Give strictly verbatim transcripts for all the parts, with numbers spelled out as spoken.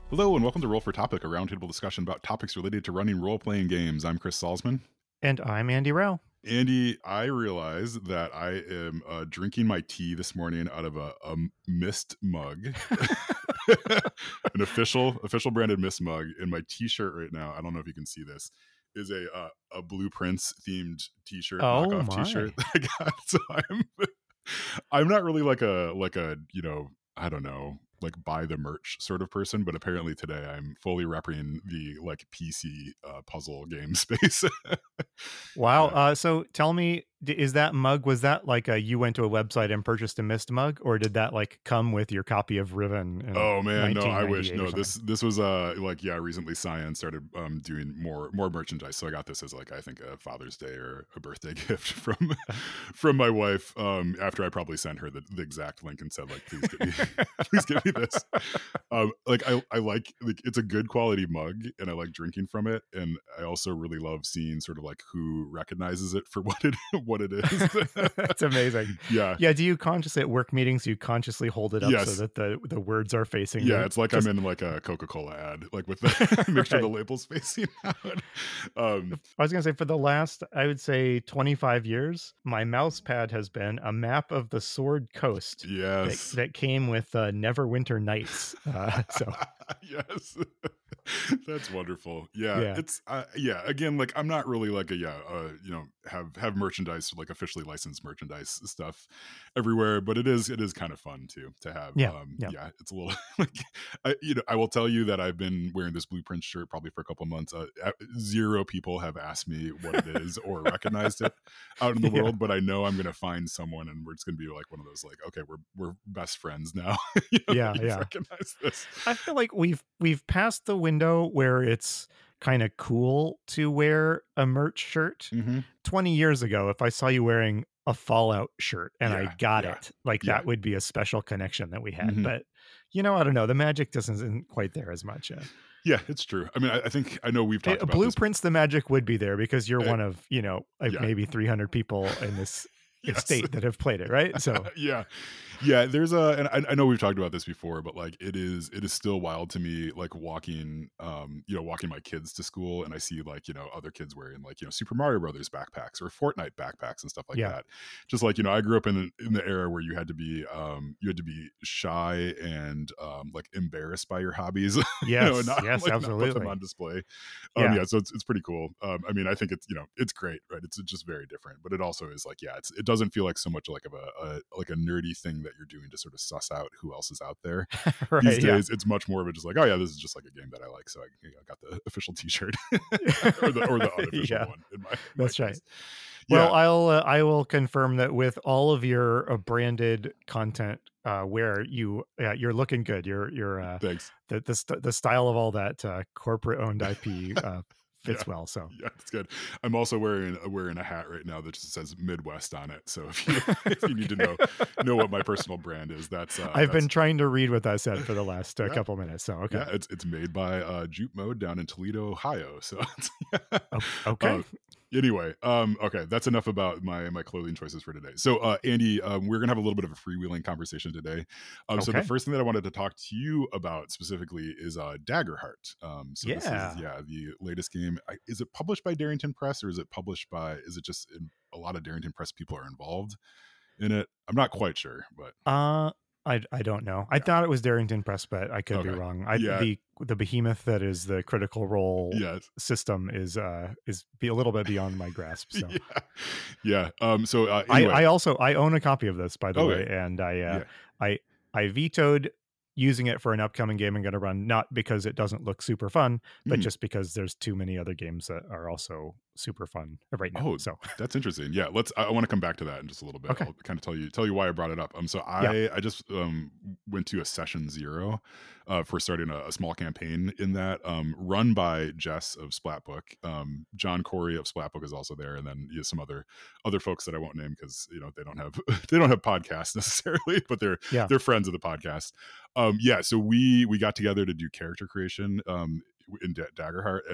Hello and welcome to Roll for Topic, a roundtable discussion about topics related to running role-playing games. I'm Chris Salzman. And I'm Andy Rao. Andy, I realize that I am uh, drinking my tea this morning out of a, a mist mug, an official official branded mist mug. In my t-shirt right now, I don't know if you can see this, is a uh, a Blueprints themed t-shirt, oh knockoff my. t-shirt that I got. So I'm I'm not really like a like a you know I don't know like buy the merch sort of person, but apparently today I'm fully repping the like P C uh, puzzle game space. Wow. Yeah. Uh, so tell me, d- is that mug, was that like a, you went to a website and purchased a mist mug, or did that like come with your copy of Riven in Oh man, no, I wish. nineteen ninety-eight or No, something? this this was uh like yeah, recently Cyan started um doing more more merchandise. So I got this as like I think a Father's Day or a birthday gift from from my wife. Um after I probably sent her the, the exact link and said, like, please get me please get me this. Um like I, I like like it's a good quality mug and I like drinking from it. And I also really love seeing sort of like who recognizes it for what it what it is. That's amazing. Yeah. Yeah. Do you consciously at work meetings, you consciously hold it up Yes. so that the, the words are facing Yeah, the, it's like just, I'm in like a Coca-Cola ad, like with the make sure the right. label's facing out. Um, I was going to say for the last, I would say twenty-five years, my mouse pad has been a map of the Sword Coast that, yes, that came with uh, Neverwinter Nights. Uh, so yes, that's wonderful. Yeah, yeah. it's uh, yeah. Again, like I'm not really like a yeah, uh, you know, have have merchandise like officially licensed merchandise stuff everywhere, but it is it is kind of fun too to have. Yeah. Um, Yeah. yeah, it's a little like I, you know, I will tell you that I've been wearing this Blueprint shirt probably for a couple months. Uh, zero people have asked me what it is or recognized it out in the Yeah. world, but I know I'm going to find someone, and we're it's going to be like one of those like, okay, we're we're best friends now. You know, Yeah. you've Yeah. recognized this. I feel like we've we've passed the window where it's kind of cool to wear a merch shirt. Mm-hmm. twenty years ago, if I saw you wearing a Fallout shirt and I Yeah, got yeah, it, like yeah. that would be a special connection that we had. Mm-hmm. But you know, I don't know. The magic doesn't isn't quite there as much. Uh, Yeah, it's true. I mean, I, I think I know we've talked it, about this. Blueprints, the magic would be there because you're Uh, one of, you know, like yeah, maybe three hundred people in this yes. estate that have played it, right? So yeah, yeah. There's a, and I, I know we've talked about this before, but like it is, it is still wild to me. Like walking, um, you know, walking my kids to school, and I see like you know other kids wearing like you know Super Mario Brothers backpacks or Fortnite backpacks and stuff like yeah. that. Just like you know, I grew up in in the era where you had to be, um, you had to be shy and um, like embarrassed by your hobbies. Yes. you know, and not, yes. like, not put absolutely. them on display. Yeah. Um, yeah, so it's it's pretty cool. Um, I mean, I think it's you know it's great, right? It's just very different, but it also is like yeah, it's it doesn't feel like so much like of a, a like a nerdy thing that you're doing to sort of suss out who else is out there. right. These Yeah. days, it's much more of a just like oh yeah, this is just like a game that I like, so I, you know, I got the official T-shirt or the or the unofficial yeah. one. In my, in That's my right. case. Well, Yeah. I'll uh, I will confirm that with all of your uh, branded content, uh, where you uh, you're looking good. You're you're uh, Thanks. the the, st- the style of all that uh, corporate owned I P uh, fits Yeah. well. So Yeah, it's good. I'm also wearing wearing a hat right now that just says Midwest on it. So if you if you need to know know what my personal brand is, that's uh, I've that's, been trying to read what that said for the last uh, yeah. couple minutes. So okay, Yeah, it's it's made by uh, Jute Mode down in Toledo, Ohio. So it's, O- okay, uh, anyway, um, okay, that's enough about my my clothing choices for today. So, uh, Andy, um, we're gonna have a little bit of a freewheeling conversation today. Um, so the okay, first thing that I wanted to talk to you about specifically is uh, Daggerheart. Um, so this yeah. is yeah the latest game. I, is it published by Darrington Press or is it published by? Is it just in, a lot of Darrington Press people are involved in it? I'm not quite sure, but Uh, I I don't know. I yeah. thought it was Darrington Press, but I could be Okay. wrong. I Yeah. the the behemoth that is the Critical Role Yes. system is uh is be a little bit beyond my grasp. So Yeah. Yeah. Um. So uh, I anyway. I also I own a copy of this, by the Okay. way, and I uh, Yeah. I I vetoed using it for an upcoming game I'm going to run, not because it doesn't look super fun, but Mm. just because there's too many other games that are also super fun right now. Oh, So that's interesting. Yeah, let's. I, I want to come back to that in just a little bit. okay, I'll kind of tell you tell you why I brought it up. Um, so yeah, I I just um went to a session zero, uh, for starting a, a small campaign in that um run by Jess of Splatbook. Um, John Corey of Splatbook is also there, and then you know, some other other folks that I won't name because you know they don't have they don't have podcasts necessarily, but they're yeah, they're friends of the podcast. Um, yeah, so we we got together to do character creation um in D- Daggerheart, and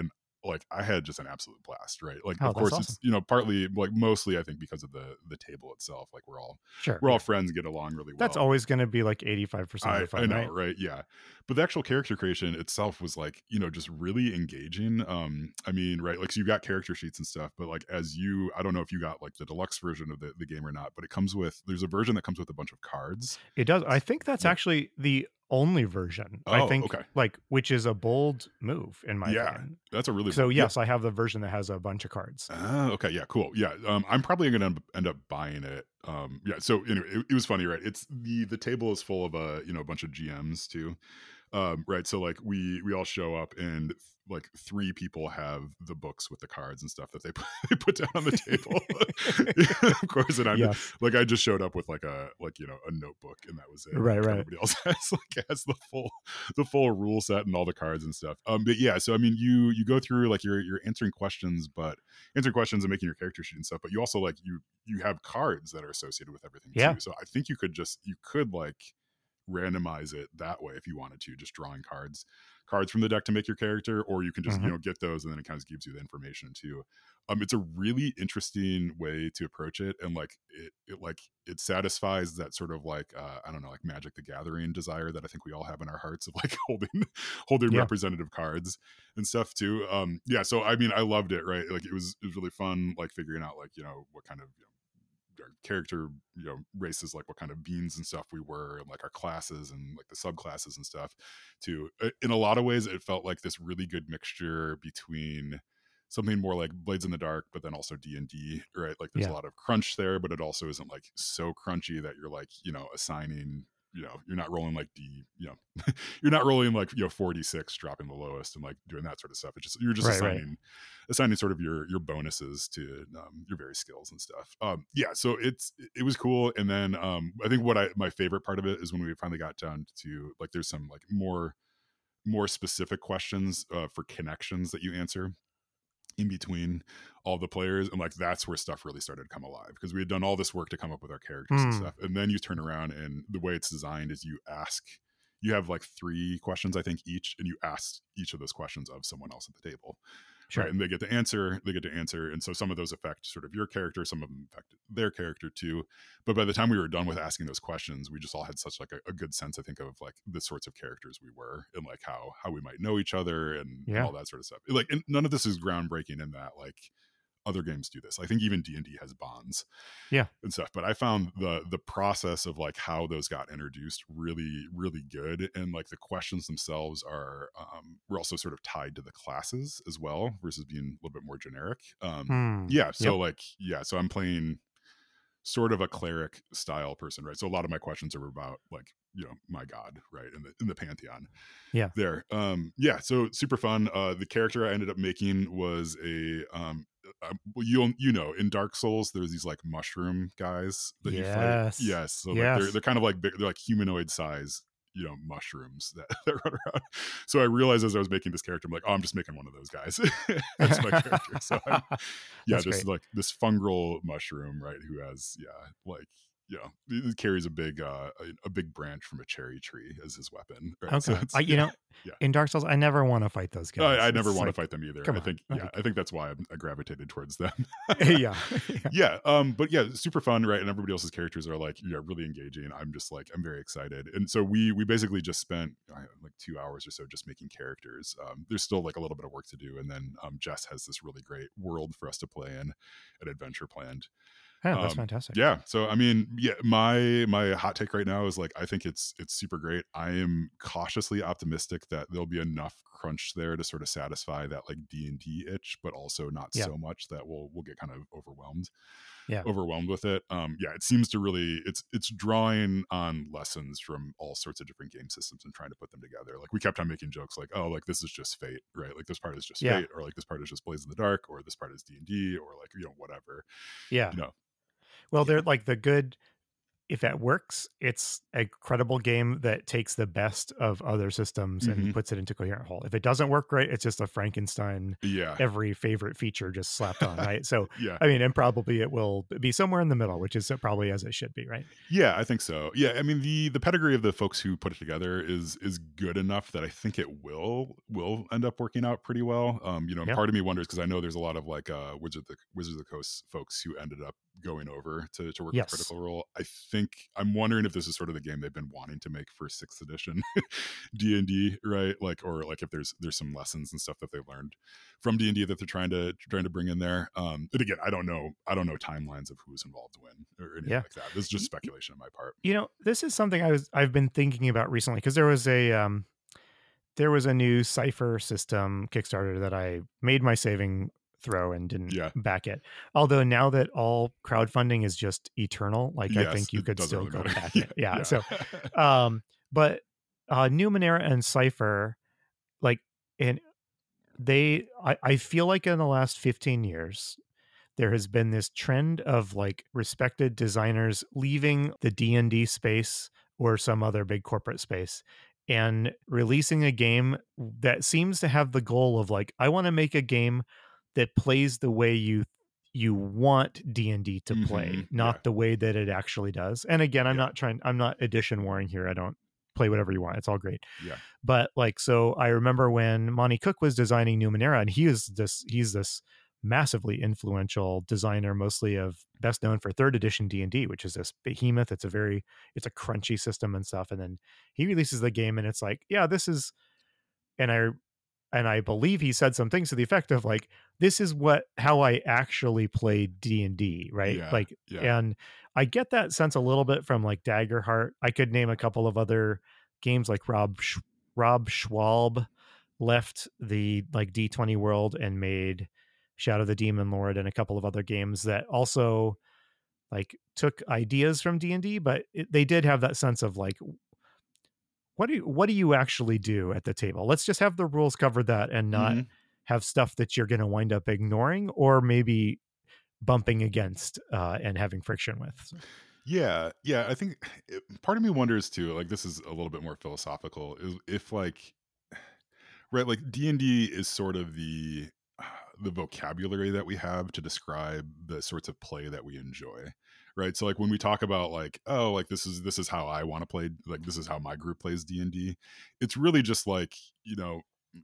like I had just an absolute blast, right? Like Oh, of that's course awesome. it's, you know, partly like mostly I think because of the the table itself. Like we're all Sure. we're all Yeah. friends, get along really That's well. always going to be like eighty-five percent of I the I fun, know, right? right? Yeah. But the actual character creation itself was like, you know, just really engaging. Um, I mean, right, like so you got character sheets and stuff, but like as you I don't know if you got like the deluxe version of the, the game or not, but it comes with there's a version that comes with a bunch of cards. It does. I think that's Yep. actually the only version. I Oh, think okay. like which is a bold move in my Yeah. opinion. That's a really So bold. Yeah. yes, I have the version that has a bunch of cards. Oh, okay. Yeah, cool. Yeah. Um, I'm probably gonna end up buying it. Um, yeah. So anyway, it, it was funny, right? It's the the table is full of a you know a bunch of G Ms too. Um, right. So like we we all show up and like three people have the books with the cards and stuff that they put, they put down on the table. Of course, and I'm just, Yes. like I just showed up with like a like you know a notebook and that was it. Right, Like right. everybody else has like has the full the full rule set and all the cards and stuff. Um, but yeah, so I mean you you go through like you're you're answering questions, but answering questions and making your character sheet and stuff. But you also like you you have cards that are associated with everything Yeah. too. So I think you could just you could like randomize it that way if you wanted to, just drawing cards cards from the deck to make your character, or you can just you Mhm. know get those and then it kind of gives you the information too. Um it's a really interesting way to approach it, and like it, it like it satisfies that sort of like uh I don't know, like Magic the Gathering desire that I think we all have in our hearts of like holding holding Yeah. representative cards and stuff too. Um yeah, so I mean I loved it, right? Like it was it was really fun, like figuring out like you know what kind of you know our character you know races, like what kind of beings and stuff we were, and like our classes and like the subclasses and stuff too. Uh, in a lot of ways it felt like this really good mixture between something more like Blades in the Dark but then also D&D, right? Like there's a Yeah. lot of crunch there, but it also isn't like so crunchy that you're like you know assigning, you know you're not rolling like d you know you're not rolling like you know forty-six dropping the lowest and like doing that sort of stuff. It's just you're just Right, right. assigning assigning sort of your your bonuses to um, your various skills and stuff. Um, yeah, so it's it was cool. And then um, I think what I my favorite part of it is when we finally got down to like there's some like more more specific questions uh, for connections that you answer in between all the players, and like that's where stuff really started to come alive, because we had done all this work to come up with our characters and Hmm. stuff, and then you turn around and the way it's designed is you ask you have like three questions I think each, and you ask each of those questions of someone else at the table, right? Sure. And they get to answer they get to answer and so some of those affect sort of your character, some of them affect their character too. But by the time we were done with asking those questions, we just all had such like a, a good sense I think of like the sorts of characters we were, and like how how we might know each other and, and Yeah. all that sort of stuff. Like, and none of this is groundbreaking in that like other games do this. I think even D&D has bonds Yeah. and stuff, but I found the the process of like how those got introduced really really good, and like the questions themselves are um were also sort of tied to the classes as well versus being a little bit more generic. Um Hmm. yeah, so Yep. like yeah, so I'm playing sort of a cleric style person, right? So a lot of my questions are about like you know my god, right, in the in the pantheon Yeah. there. Um yeah, so super fun. Uh the character I ended up making was a um uh, well, you you know in Dark Souls there's these like mushroom guys that you fight. Yes. Yes, so like they're Yes. they're kind of like big, they're like humanoid size you know mushrooms that, that run around. So I realized as I was making this character, I'm like, oh, I'm just making one of those guys. That's my character. So I'm, yeah, That's this great. like this fungal mushroom, right, who has yeah like you know it carries a big uh a, a big branch from a cherry tree as his weapon, right? So Okay. it's I you yeah know, yeah in Dark Souls, I never want to fight those I, guys. I never It's want to like, fight them either. come I on. think yeah Like, I think that's why I, I gravitated towards them. yeah. Yeah. Yeah, um but yeah, super fun, right? And everybody else's characters are like yeah really engaging. I'm just like I'm very excited, and so we we basically just spent uh, like two hours or so just making characters. Um there's still like a little bit of work to do, and then um Jess has this really great world for us to play in, an adventure planned. Yeah, that's um fantastic. yeah, so I mean yeah, my my hot take right now is like I think it's it's super great. I am cautiously optimistic that there'll be enough crunch there to sort of satisfy that like D&D itch, but also not Yeah. so much that we'll we'll get kind of overwhelmed Yeah. overwhelmed with it. Um yeah, it seems to really it's it's drawing on lessons from all sorts of different game systems and trying to put them together. Like we kept on making jokes like, oh, like this is just Fate, right? Like this part is just Yeah. Fate, or like this part is just Blaze in the Dark, or this part is D&D, or like you know whatever, Yeah. you know. Well, Yeah. they're like the good if it works, it's a credible game that takes the best of other systems and Mhm. puts it into coherent whole. If it doesn't work great, it's just a Frankenstein, Yeah. every favorite feature just slapped on, right? So, Yeah. I mean, and probably it will be somewhere in the middle, which is probably as it should be, right? Yeah, I think so. Yeah, I mean the the pedigree of the folks who put it together is is good enough that I think it will will end up working out pretty well. Um, you know, and Yep. part of me wonders because I know there's a lot of like uh Wizard of the Wizards of the Coast folks who ended up going over to to work with Yes. Critical Role. I think I'm wondering if this is sort of the game they've been wanting to make for sixth edition D and D, right? Like, or like if there's there's some lessons and stuff that they've learned from D and D that they're trying to trying to bring in there. Um, but again, I don't know. I don't know timelines of who's involved when or anything Yeah. like that. This is just Y- y- speculation on my part. You know, this is something I was I've been thinking about recently because there was a um there was a new Cypher system Kickstarter that I made my saving throw and didn't Yeah. back it. Although now that all crowdfunding is just eternal, like I Yes, think you it could doesn't still really go matter. back yeah, it. Yeah. yeah. So, um, but uh, Numenera and Cypher, like, and they, I, I feel like in the last fifteen years, there has been this trend of like respected designers leaving the D and D space or some other big corporate space and releasing a game that seems to have the goal of like I want to make a game that plays the way you you want D and D to hmm play, Yeah, not the way that it actually does. And again, I'm yeah, not trying I'm not edition warring here. I don't play whatever you want. It's all great. yeah. But like, so I remember when Monty Cook was designing Numenera, and he is this, he's this massively influential designer, mostly of best known for third edition D and D, which is this behemoth. It's a very, it's a crunchy system and stuff. And then he releases the game and it's like, yeah, this is, and I, and I believe he said some things to the effect of like, this is what, how I actually played D and D, right? Yeah, Like, yeah. and I get that sense a little bit from like Daggerheart. I could name a couple of other games like Rob, Sch- Rob Schwalb left the like D twenty world and made Shadow of the Demon Lord and a couple of other games that also like took ideas from D and D, but it, they did have that sense of like, what do you, what do you actually do at the table? Let's just have the rules cover that and not hmm have stuff that you're going to wind up ignoring or maybe bumping against uh, and having friction with. So, Yeah, yeah. I think it, part of me wonders too. Like, this is a little bit more philosophical. Is if like right, like D and D is sort of the the vocabulary that we have to describe the sorts of play that we enjoy, right? So like when we talk about like, oh, like this is this is how I want to play, like this is how my group plays D and D, it's really just like, you know,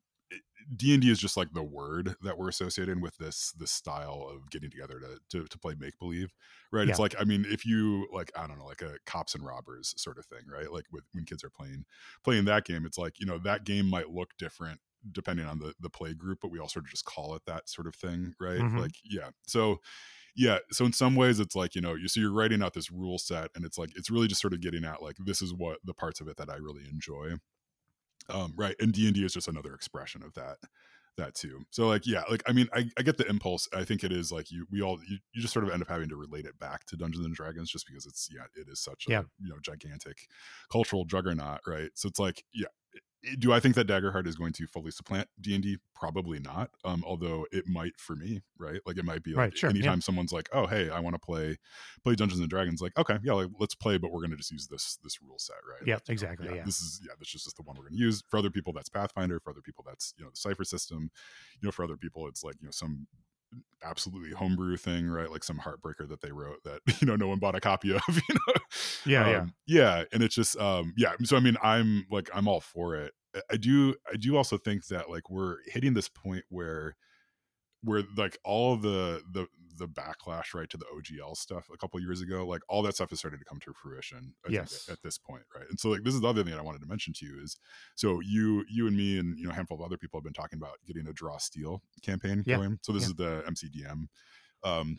D and D is just like the word that we're associating with this this style of getting together to to, to play make believe, right? It's yeah. like, I mean, if you like, I don't know, like a cops and robbers sort of thing, right? Like with when kids are playing playing that game, it's like, you know, that game might look different depending on the the play group, but we all sort of just call it that sort of thing, right? Mm-hmm. Like, yeah. So yeah, so in some ways it's like, you know, you so you're writing out this rule set and it's like it's really just sort of getting at like this is what the parts of it that I really enjoy. Um, right. And D and D is just another expression of that that too. So like, yeah, like I mean, I, I get the impulse. I think it is like you we all you, you just sort of end up having to relate it back to Dungeons and Dragons just because it's yeah, it is such a Yeah. you know gigantic cultural juggernaut, right? So it's like, yeah, do I think that Daggerheart is going to fully supplant D and D? Probably not. Um, although it might for me, right? Like it might be like Right. Sure. Yeah. anytime someone's like, "Oh, hey, I want to play play Dungeons and Dragons," like, okay, yeah, like, let's play, but we're going to just use this this rule set, right? Yeah. Like, you know, Exactly. yeah, Yeah. this is yeah, this is just the one we're going to use. For other people, that's Pathfinder. For other people, that's you know the Cipher system. You know, for other people, it's like you know some absolutely homebrew thing, right? Like some heartbreaker that they wrote that you know no one bought a copy of. You know, Yeah. um, Yeah. yeah, and it's just um, yeah. So I mean, I'm like I'm all for it. I- I do I do also think that like we're hitting this point where where like all the the the backlash right to the O G L stuff a couple years ago, like all that stuff is starting to come to fruition. I Yes. think at this point, right? And so like this is the other thing that I wanted to mention to you is so you you and me and you know a handful of other people have been talking about getting a Draw Steel campaign Yeah. going. So this Yeah. is the M C D M. Um,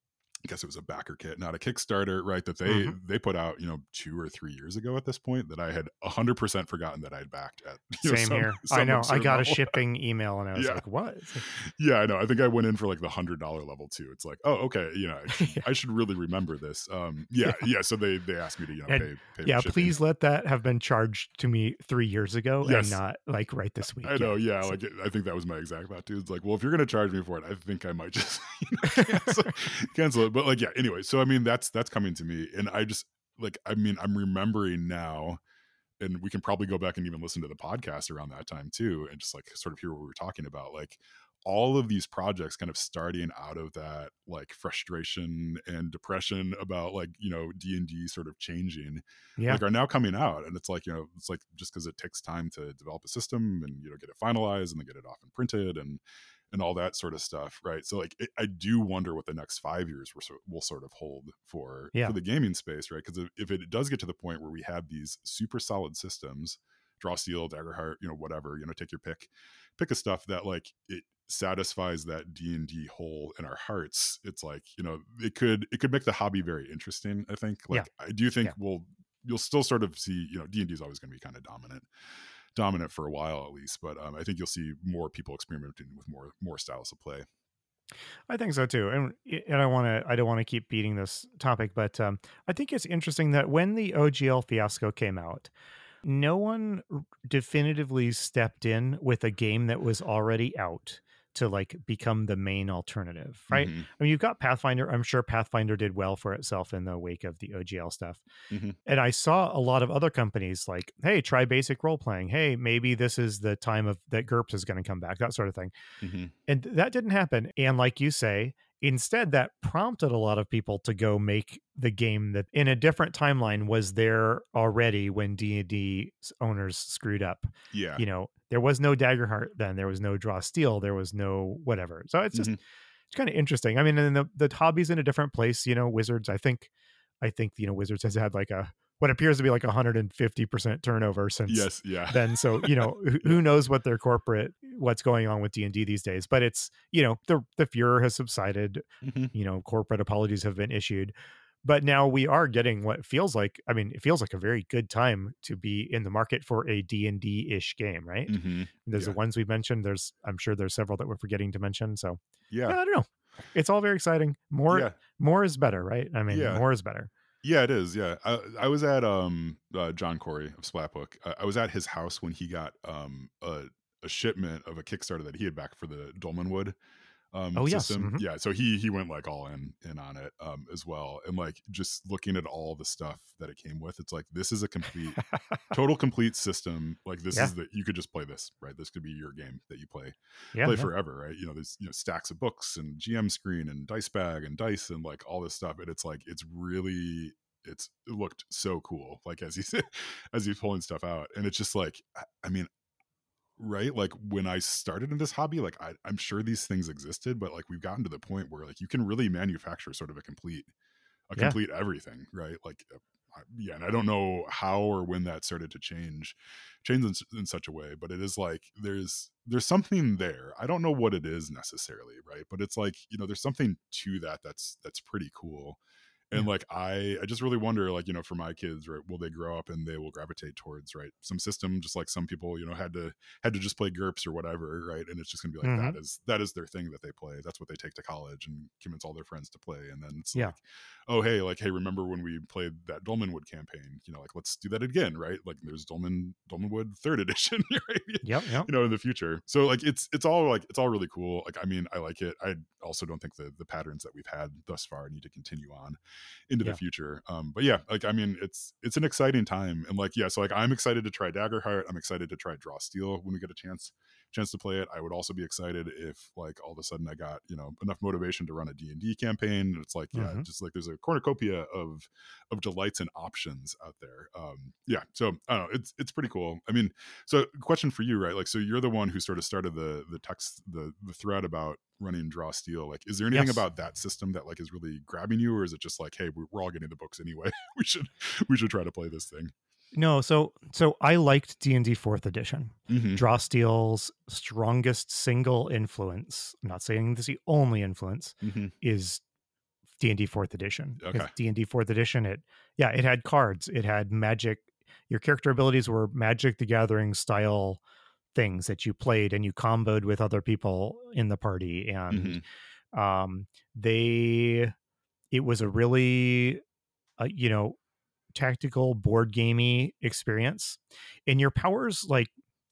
I guess it was a backer kit, not a Kickstarter, right? That they Mm-hmm. they put out, you know, two or three years ago at this point that I had a hundred percent forgotten that I'd backed at. You know, Same some, here. some I know. I absurd got a level. shipping email and I was Yeah, like, what? It's like, yeah, I know. I think I went in for like the hundred dollar level too. It's like, oh, okay, you know, I should, yeah. I should really remember this. Um, yeah, Yeah. yeah. So they they asked me to you know And pay pay yeah, for shipping. please let that have been charged to me three years ago and Yes, not like right this week. I know. Yeah, So, like I think that was my exact thought too. It's like, well, if you're gonna charge me for it, I think I might just you know, cancel, cancel it. But like, yeah. Anyway, so I mean, that's that's coming to me, and I just like, I mean, I'm remembering now, and we can probably go back and even listen to the podcast around that time too, and just like sort of hear what we were talking about. Like all of these projects kind of starting out of that like frustration and depression about like, you know, D and D sort of changing, Yeah. like are now coming out. And it's like, you know, it's like just because it takes time to develop a system and, you know, get it finalized and then get it off and printed and and all that sort of stuff, right? So like it, I do wonder what the next five years will, sor- will sort of hold for Yeah. for the gaming space, right? Because if, if it does get to the point where we have these super solid systems, Draw Steel, Daggerheart, you know, whatever, you know, take your pick, pick a stuff that like it satisfies that D and D hole in our hearts. It's like, you know, it could it could make the hobby very interesting. I think, Yeah. like, I do think Yeah. we'll you'll still sort of see, you know, D and D is always going to be kind of dominant dominant for a while at least, but um, I think you'll see more people experimenting with more more styles of play. I think so too. And and I want to I don't want to keep beating this topic, but um, I think it's interesting that when the O G L fiasco came out, no one r- definitively stepped in with a game that was already out to like become the main alternative, right? Mm-hmm. I mean, you've got Pathfinder. I'm sure Pathfinder did well for itself in the wake of the O G L stuff. Mm-hmm. And I saw a lot of other companies like, hey, try basic role playing. Hey, maybe this is the time of that GURPS is going to come back, that sort of thing. Mm-hmm. And that didn't happen. And like you say, instead, that prompted a lot of people to go make the game that in a different timeline was there already when D and D owners screwed up. Yeah. You know, there was no Daggerheart then, there was no Draw Steel, there was no whatever. So it's just, Mm-hmm. it's kind of interesting. I mean, and the, the hobby's in a different place, you know, Wizards, I think, I think, you know, Wizards has had like a, what appears to be like one hundred fifty percent turnover since Yes. Yeah. then. So, you know, who, Yeah. who knows what their corporate, what's going on with D and D these days, but it's, you know, the, the furor has subsided, Mm-hmm. you know, corporate apologies have been issued, but now we are getting what feels like, I mean, it feels like a very good time to be in the market for a D and D ish game, right? Mm-hmm. There's Yeah. the ones we mentioned. There's, I'm sure there's several that we're forgetting to mention. So Yeah. yeah, I don't know. It's all very exciting. More, Yeah. more is better, right? I mean, Yeah. more is better. Yeah, it is. Yeah, I, I was at um uh, John Corey of Splatbook. I, I was at his house when he got um a, a shipment of a Kickstarter that he had backed for the Dolmenwood um Oh yes. system. Mhm. Yeah, so he he went like all in in on it um as well, and like just looking at all the stuff that it came with, it's like this is a complete total complete system. Like this Yeah. is the you could just play this, right? This could be your game that you play Yeah. play Yeah. forever, right? You know, there's, you know, stacks of books and G M screen and dice bag and dice and like all this stuff, and it's like it's really it's it looked so cool, like as he's as he's pulling stuff out, and it's just like I, I mean, right, like when I started in this hobby, like I, I'm sure these things existed, but like we've gotten to the point where like you can really manufacture sort of a complete a Yeah. complete everything, right? Like uh, I- yeah, and I don't know how or when that started to change change in, s- in such a way, but it is like there's there's something there. I don't know what it is necessarily, right? But it's like, you know, there's something to that that's that's pretty cool. And Yeah. like I I just really wonder, like, you know, for my kids, right, will they grow up and they will gravitate towards, right, some system, just like some people, you know, had to had to just play GURPS or whatever, right? And it's just gonna be like Hmm. that is that is their thing that they play. That's what they take to college and convince all their friends to play. And then it's Yeah. like, oh hey, like, hey, remember when we played that Dolmenwood campaign? You know, like let's do that again, right? Like there's Dolmen Dolmenwood third edition, right? Yep. Yep. You know, in the future. So like it's it's all like it's all really cool. Like I mean, I like it. I also don't think the the patterns that we've had thus far need to continue on into the Yeah. future. Um, but yeah, like I mean, it's it's an exciting time, and like yeah, so like I'm excited to try Daggerheart. I'm excited to try Draw Steel when we get a chance chance to play it. I would also be excited if like all of a sudden I got, you know, enough motivation to run a D and D campaign. And it's like yeah, Hmm. just like there's a cornucopia of of delights and options out there. Um, yeah, so I don't know, it's it's pretty cool. I mean, so question for you, right? Like, so you're the one who sort of started the the text the the thread about running Draw Steel. Like, is there anything Yes. about that system that like is really grabbing you, or is it just like, hey, we're, we're all getting the books anyway, we should we should try to play this thing? No. So so I liked D and D Fourth Edition. Mm-hmm. Draw Steel's strongest single influence, I'm not saying this is the only influence, Mm-hmm. is D and D Fourth Edition. Okay. D and D Fourth Edition, it yeah, it had cards, it had magic. Your character abilities were Magic the Gathering style things that you played and you comboed with other people in the party, and Mm-hmm. um, they it was a really uh, you know tactical board gamey experience, and your powers like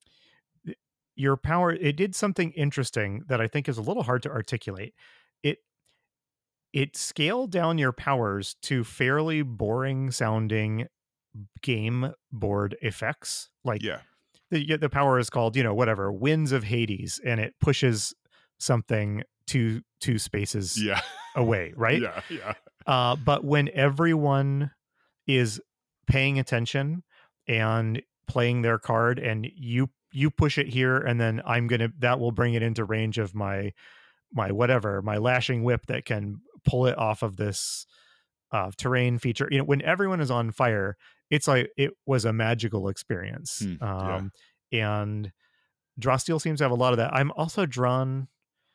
your power it did something interesting that I think is a little hard to articulate. It it scaled down your powers to fairly boring sounding game board effects. Like Yeah. the the power is called, you know, whatever, Winds of Hades, and it pushes something two two spaces Yeah. away, right? Yeah. Yeah. Uh, but when everyone is paying attention and playing their card, and you you push it here, and then I'm gonna that will bring it into range of my my whatever my lashing whip that can pull it off of this uh, terrain feature. You know, when everyone is on fire, it's like it was a magical experience. Hmm. Yeah. Um, and Draw Steel seems to have a lot of that. I'm also drawn.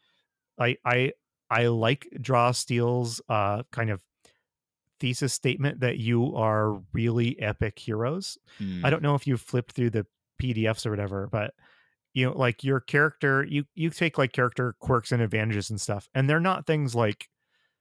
I I I like Draw Steel's uh, kind of thesis statement that you are really epic heroes. I Mm. don't know if you've flipped through the P D Fs or whatever, but you know, like your character, you you take like character quirks and advantages and stuff, and they're not things like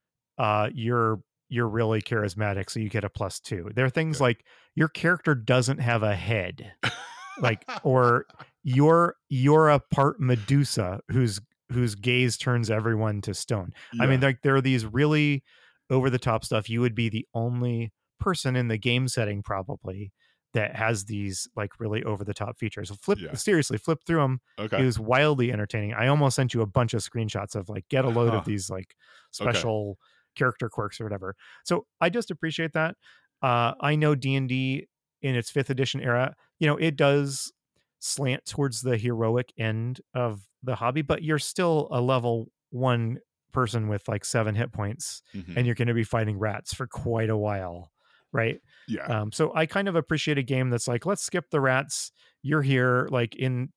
uh you're you're really charismatic, so you get a plus two. They're things Okay. like your character doesn't have a head, like, or you're you're a part Medusa whose whose gaze turns everyone to stone. I mean, Yeah. like there are these really over the top stuff. You would be the only person in the game setting probably that has these like really over the top features. Flip Yeah. seriously, flip through them. It Okay. was wildly entertaining. I almost sent you a bunch of screenshots of like get a load Huh. of these like Okay. special character quirks or whatever. So I just appreciate that. Uh, I know D and D in its fifth edition era, you know, it does slant towards the heroic end of the hobby, but you're still a level one person with like seven hit points, Hmm. and you're going to be fighting rats for quite a while, right? Yeah. Um, so I kind of appreciate a game that's like, let's skip the rats. You're here, like in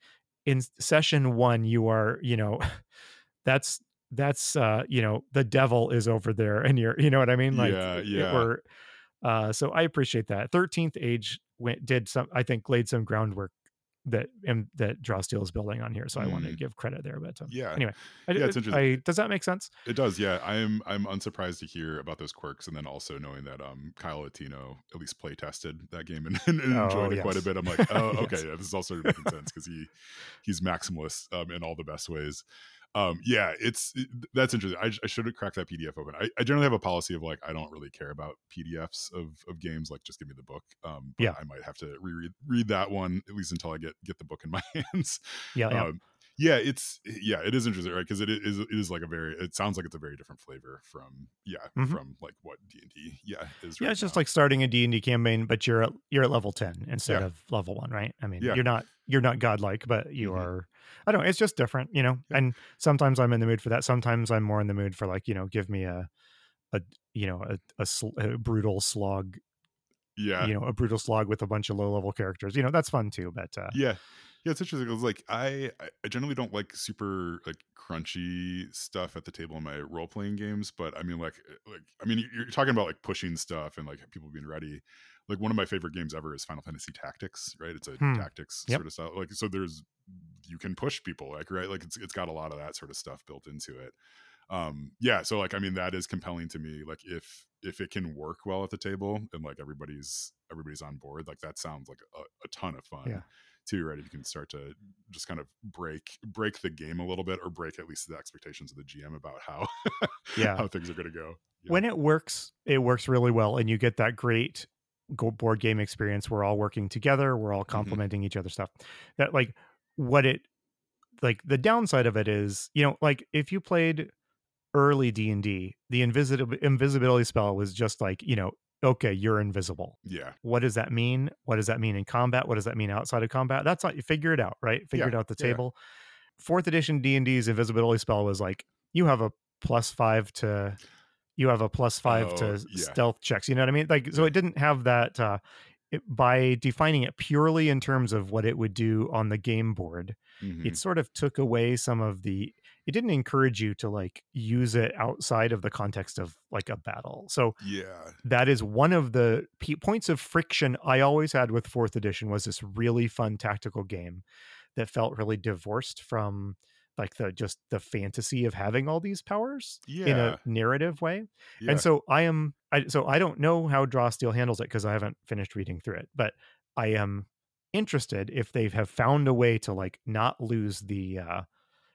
in session one, you are, you know, that's that's uh, you know, the devil is over there, and you're, you know what I mean, like Yeah. it, Yeah. or uh, so I appreciate that. thirteenth Age went did some, I think, laid some groundwork that and that Draw Steel is building on here. So I want to Mm. give credit there. But um, Yeah. anyway, Yeah. I, It's interesting. I does that make sense? It does, yeah. I'm I'm unsurprised to hear about those quirks, and then also knowing that um Kyle Latino at least play tested that game and, and Oh enjoyed it quite a yes, bit. I'm like, oh, okay, yes, yeah, this is also making sense because he he's maximalist um, in all the best ways. Um, yeah, it's it- that's interesting. I, I should have cracked that P D F open. I, I generally have a policy of like I don't really care about P D Fs of of games. Like just give me the book. Um, but yeah, I might have to reread read that one at least until I get get the book in my hands. yeah, yeah. Um, yeah, it's yeah, it is interesting, right? Because it is it is like a very it sounds like it's a very different flavor from yeah hmm from like what D and D yeah is Yeah, right it's just now. like starting a D and D campaign, but you're at, you're at level ten instead Yeah, of level one, right? I mean, yeah, you're not you're not godlike, but you hmm are. I don't know. It's just different, you know. yeah, And sometimes I'm in the mood for that. Sometimes I'm more in the mood for like, you know, give me a a you know a a, sl- a brutal slog, yeah. you know, a brutal slog with a bunch of low level characters. You know, that's fun too. But uh, Yeah. Yeah, it's interesting. It's like I I I generally don't like super like crunchy stuff at the table in my role playing games, but I mean like uh, like I mean you're talking about like pushing stuff and like people being ready. Like one of my favorite games ever is Final Fantasy Tactics, right? It's a hmm, tactics yep, sort of style. Like so there's you can push people, like right? Like it's it's got a lot of that sort of stuff built into it. Um yeah, so like I mean that is compelling to me. Like if if it can work well at the table and like everybody's everybody's on board, like that sounds like a, a ton of fun yeah, too, right? If you can start to just kind of break break the game a little bit or break at least the expectations of the G M about how yeah. how things are going to go. Yeah. When it works, it works really well, and you get that great go board game experience. We're all working together. We're all Hmm. complementing each other's stuff. That like what it like the downside of it is, you know, like if you played early D and D, the invisibility invisibility spell was just like, you know, okay, you're invisible. Yeah. What does that mean? What does that mean in combat? What does that mean outside of combat? That's not, you figure it out, right? Figure Yeah. it out at the Yeah. Yeah. table. Fourth edition D and D's invisibility spell was like you have a plus five to you have a plus five Oh, to yeah. stealth checks. You know what I mean? Like so Yeah. it didn't have that uh it, by defining it purely in terms of what it would do on the game board, Hmm. it sort of took away some of the it didn't encourage you to like use it outside of the context of like a battle. So Yeah. that is one of the p- points of friction I always had with fourth edition was this really fun tactical game that felt really divorced from like the just the fantasy of having all these powers in a Yeah. narrative way. And Yeah. so I am I so I don't know how Draw Steel handles it because I haven't finished reading through it, but I am interested if they have found a way to like not lose the uh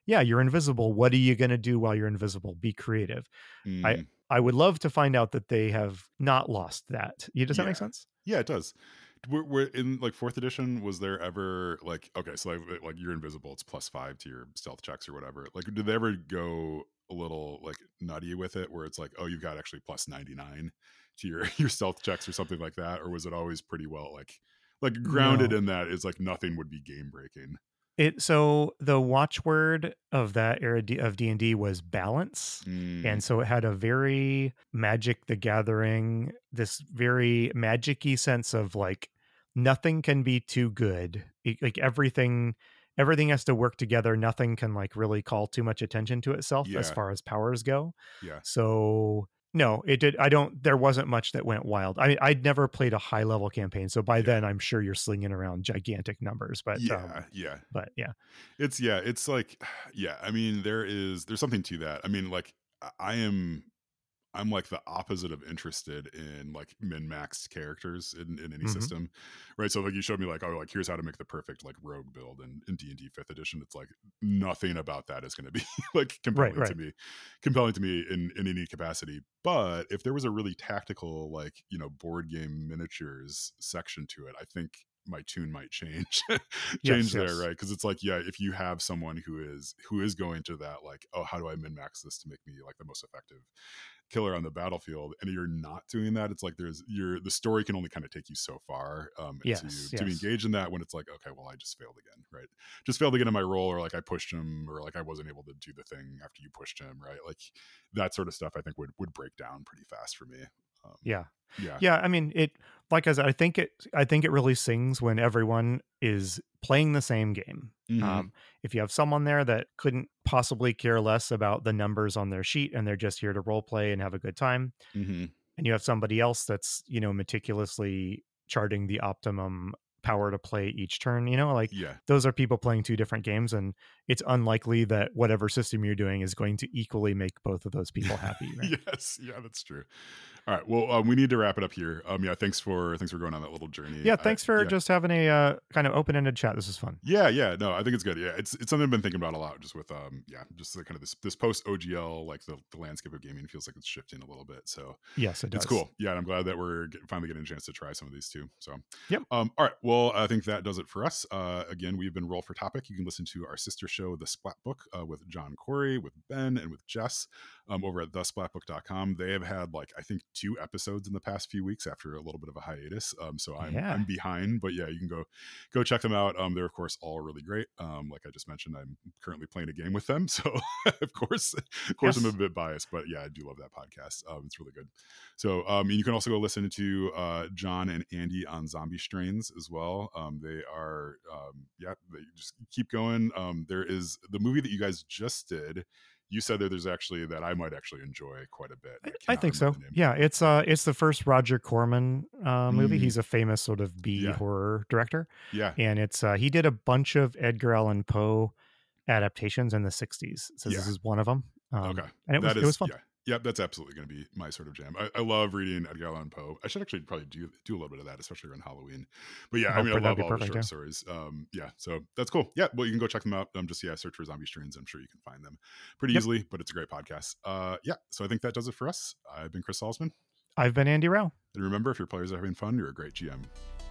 yeah, you're invisible. What are you going to do while you're invisible? Be creative. I Mm, I would love to find out that they have not lost that. You Does that make yeah. sense? Yeah, it does. We're, we're in like fourth edition. Was there ever like okay, so like, like you're invisible, it's plus five to your stealth checks or whatever. Like, did they ever go a little like nutty with it, where it's like, oh, you've got actually plus ninety nine to your your stealth checks or something like that, or was it always pretty well like like grounded No. in that is like nothing would be game breaking? It so the watchword of that era D- of D and D was balance. Mm, And so it had a very Magic the Gathering, this very magic-y sense of like nothing can be too good. It- like everything everything has to work together. Nothing can like really call too much attention to itself as yeah, far as powers go. yeah, So no, it did. I don't. There wasn't much that went wild. I I'd never played a high level campaign, so by yeah, then I'm sure you're slinging around gigantic numbers. But yeah, um, yeah. but yeah. It's yeah, it's like yeah, I mean there is there's something to that. I mean like I I am I'm like the opposite of interested in like min-maxed characters in, in any Hmm. system, right? So like you showed me like, oh, like here's how to make the perfect like rogue build in, in D and D fifth edition. It's like nothing about that is going to be like Right, compelling to right. me, compelling to me in, in any capacity. But if there was a really tactical, like, you know, board game miniatures section to it, I think my tune might change change Yes, there, yes. right? Because it's like, yeah, if you have someone who is who is going to that like, oh, how do I min max this to make me like the most effective killer on the battlefield, and you're not doing that, it's like there's your the story can only kind of take you so far, um and to Yes, to be yes. engaged in that when it's like, okay, well, I just failed again, right? Just failed again in my role, or like I pushed him, or like I wasn't able to do the thing after you pushed him, right? Like that sort of stuff I think would would break down pretty fast for me. um Yeah. yeah. Yeah, I mean, it like I said, I think it I think it really sings when everyone is playing the same game. Hmm. Um, if you have someone there that couldn't possibly care less about the numbers on their sheet and they're just here to role play and have a good time, Hmm. and you have somebody else that's, you know, meticulously charting the optimum power to play each turn, you know, like Yeah. those are people playing two different games, and it's unlikely that whatever system you're doing is going to equally make both of those people happy, right? Yes, yeah, that's true. All right, well, um, we need to wrap it up here. Um yeah, thanks for thanks for going on that little journey. Yeah, I thanks for Yeah. just having a uh, kind of open-ended chat. This is fun. Yeah, yeah, no, I think it's good. Yeah, it's it's something I've been thinking about a lot, just with um, yeah, just the kind of this this post O G L, like the, the landscape of gaming feels like it's shifting a little bit. So Yes, it it's does. cool. Yeah, and I'm glad that we're get, finally getting a chance to try some of these too. So, Yep. um, all right, well, I think that does it for us. Uh, again, we've been Roll for Topic. You can listen to our sister show, The Splat Book, uh, with John Corey, with Ben, and with Jess, um, over at the splat book dot com. They have had like I think two episodes in the past few weeks after a little bit of a hitus. Um, so I'm Yeah. I'm behind, but yeah, you can go go check them out. Um, they're of course all really great. Um, like I just mentioned, I'm currently playing a game with them, so of course, of course, I'm a Yes. bit biased, but yeah, I do love that podcast. Um, it's really good. So, um, and you can also go listen to uh, John and Andy on Zombie Strains as well. Um, they are, um, yeah, they just keep going. Um, there is the movie that you guys just did. You said that there's actually that I might actually enjoy quite a bit. I, And I I cannot think remember so. the name of Yeah, it. it's Yeah. uh it's the first Roger Corman uh movie. Mm, He's a famous sort of B yeah. horror director, Yeah. and it's uh he did a bunch of Edgar Allan Poe adaptations in the sixties. So this Yeah. is one of them. Okay. Um and it was That it was is, fun. yeah. Yeah, that's absolutely going to be my sort of jam. I, I love reading Edgar Allan Poe. I should actually probably do do a little bit of that, especially around Halloween. But yeah, I Oh, mean, I per- that'd love be all the perfect, short yeah. stories. Um, yeah, so that's cool. Yeah, well, you can go check them out. Um, just yeah, search for Zombie Strains. I'm sure you can find them pretty Yep. easily. But it's a great podcast. Uh, yeah, so I think that does it for us. I've been Chris Salzman, I've been Andy Rao. and remember, if your players are having fun, you're a great G M.